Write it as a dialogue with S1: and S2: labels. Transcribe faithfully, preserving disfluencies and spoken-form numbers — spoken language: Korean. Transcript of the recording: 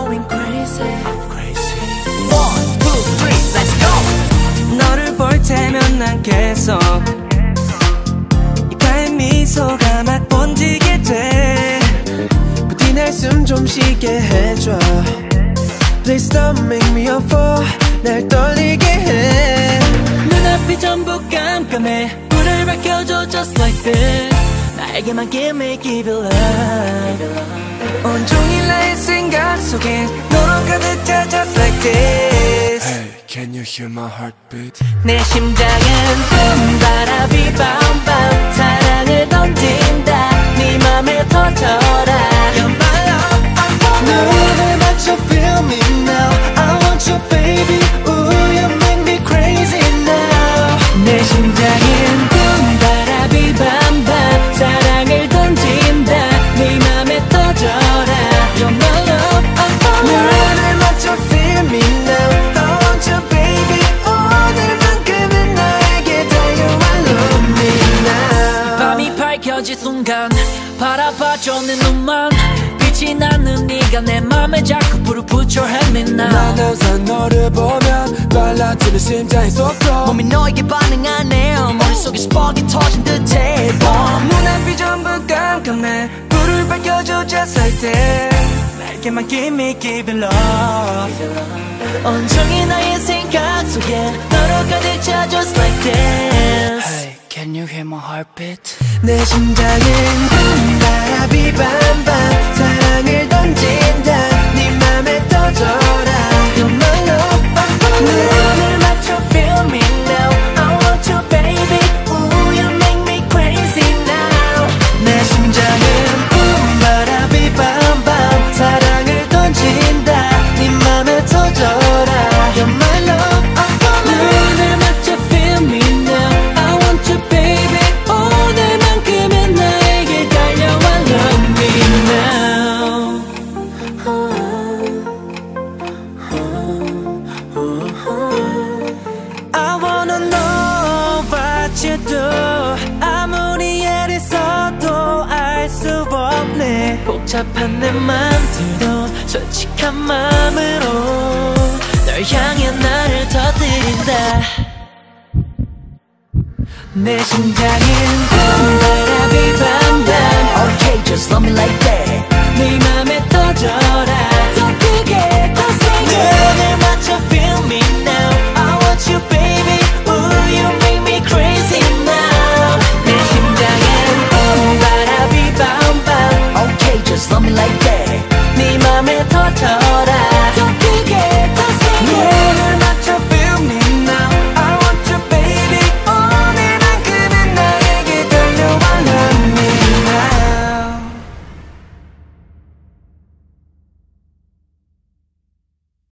S1: going crazy, crazy. One, two, three, let's go. 너를 볼 때면 난 계속 이빨 미소가 막 번지게 돼. 부디 날 숨 좀 쉬게 해줘. Please don't make me a fool. 날 떨리게 해. 눈앞이 전부 깜깜해. 불을 밝혀줘 just like this. 나에게만 give me give it love. 온종일 나의 생각 속엔 너로 가득 차 just like this.
S2: Hey, can you hear my heartbeat?
S1: 내 심장은 뿜바라비 밤밤 사랑을 던진다. 네 맘에 터져라. You're my love, I'm falling. 눈을 맞춰 feel me now. I want you baby. Ooh, you make me crazy now. 내 심장은 뿜바라비 밤밤 사랑을 던진다. 네 맘에 터져라. You're my love, I'm falling. 눈을 맞춰 feel me now. I want you baby. 오늘만큼은 나에게 달려와 love me now. 이 밤이 밝혀질 순간 바라봐줘 내 눈만. 빛이 나는 네가 내 맘에 자꾸 불을 put your hand me now.
S2: 난 항상 너를 보면 빨라지는 심장의 속도.
S1: 몸이 너에게 반응하네. 머릿속에 스park이 터진 듯해. 눈앞이 전부 깜깜해. 불을 밝혀줘 just like that. 날개만 give me give it love. 온종일 나의 생각 속에 너로 가득 차 just like this.
S2: Hey, can you hear my heartbeat?
S1: 내 심장은 뿜바라비 밤밤 사랑을 던진다. 네 맘에 터져라. You're my love, I'm falling. 눈을 맞춰 feel me now. I want you baby. Ooh, you make me crazy now. 내 심장은 뿜바라비 밤밤 사랑을 던진다. 네 맘에 터져라. You're my love, I'm falling. 눈을 맞춰 feel me now. I want you baby. 오늘만큼은 나에게 달려와 love me now. I wanna know what you do. 아무리 애를 써도 알 수 없네. 복잡한 내 맘들도 솔직한 마음으로 널 향해 나를 터뜨린다. 내 심장은 뿜바라비 밤